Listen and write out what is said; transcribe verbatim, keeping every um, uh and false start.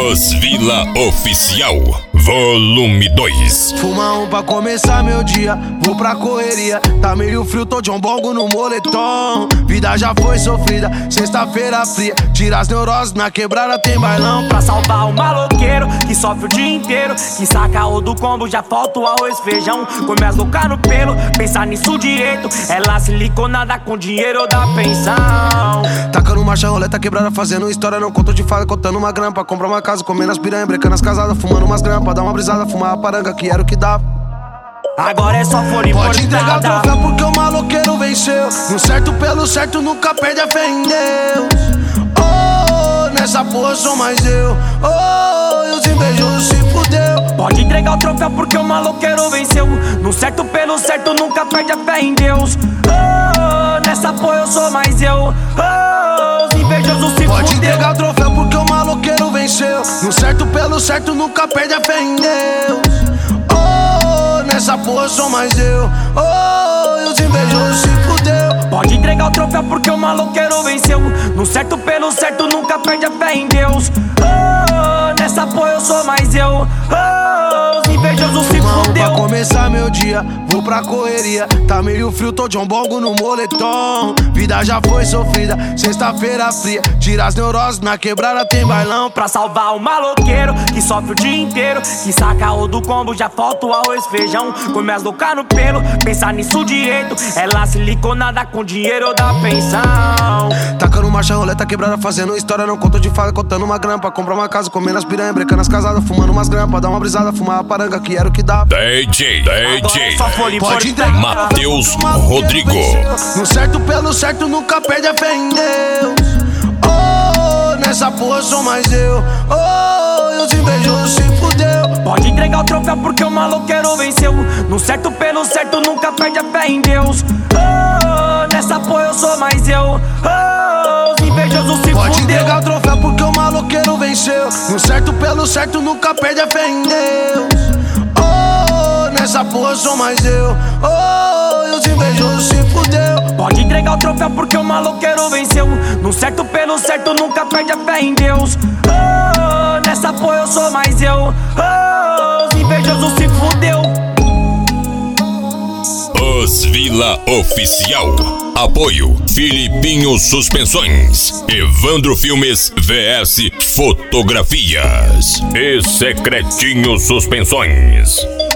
Os Vila Oficial, volume dois. Fuma um pra começar meu dia, vou pra correria. Tá meio frio, tô de um bongo no moletom. Vida já foi sofrida, sexta-feira fria. Tira as neuroses, na quebrada tem bailão. Pra salvar o maloqueiro que sofre o dia inteiro, que saca o do combo, já falta o arroz e feijão. Come as loucas no pelo, pensar nisso direito. Ela siliconada com dinheiro da pensão. Tacando marcha, roleta quebrada, fazendo história. Não conto de fala, contando uma grana pra comprar uma casa. Comendo as piranha, brecando as casadas, fumando umas grampas. Dar uma brisada, fumar a paranga, que era o que dava. Agora é só folha Pode entregar o importada. troféu porque o maloqueiro venceu. No certo pelo certo, nunca perde a fé em Deus. Oh, nessa porra sou mais eu. Oh, e os invejosos se fudeu. Pode entregar o troféu porque o maloqueiro venceu. No certo pelo certo, nunca perde a fé em Deus. Oh, nessa porra eu sou mais eu. Oh, os invejosos se Pode fudeu. entregar o troféu porque o maloqueiro venceu. No certo pelo certo, nunca perde a fé em Deus. Oh, nessa porra sou mais eu. Oh, e os invejosos se fudeu. Pode entregar o troféu porque o maloqueiro venceu. No certo pelo certo, nunca perde a fé em Deus. Oh, nessa porra eu sou mais eu. Oh, os invejosos se Fuma um fudeu. pra começar meu dia, vou pra correria. Tá meio frio, tô de um bongo no moletom. Vida já foi sofrida, sexta-feira fria. Tira as neuroses, na quebrada tem bailão. Pra salvar o maloqueiro que sofre o dia inteiro, que saca o do combo, já falta o arroz e feijão. Come as loucas no pelo, pensar nisso direito. Ela siliconada com dinheiro da pensão. Tacando marcha, roleta quebrada, fazendo história. Não conto de fala, contando uma grana pra comprar uma casa. Comendo as piranha, brecando as casadas, fumando umas grampas. Dar uma brisada, fumar a paranga, que era o que dava. D J, D Agora é J só folha Pode importada. entregar Matheus o maloqueiro Rodrigo. venceu. No certo pelo certo, nunca perde a fé em Deus. Oh, nessa porra sou mais eu. Oh, e os invejosos se fudeu. Pode entregar o troféu porque o maloqueiro venceu. No certo pelo certo, nunca perde a fé em Deus. Oh, nessa porra eu sou mais eu. Oh, os invejosos se Pode fudeu. entregar o troféu porque o maloqueiro venceu. No certo pelo certo, nunca perde a fé em Deus. Oh, nessa porra sou mais eu. Oh, e os invejosos se fudeu. Pode entregar o troféu porque o maloqueiro venceu. No certo pelo certo, nunca perde a fé em Deus. Oh, nessa porra eu sou mais eu. Oh, os invejosos se fudeu. Os Vila Oficial. Apoio Filipinho Suspensões, Evandro Filmes vs Fotografias e Secretinho Suspensões.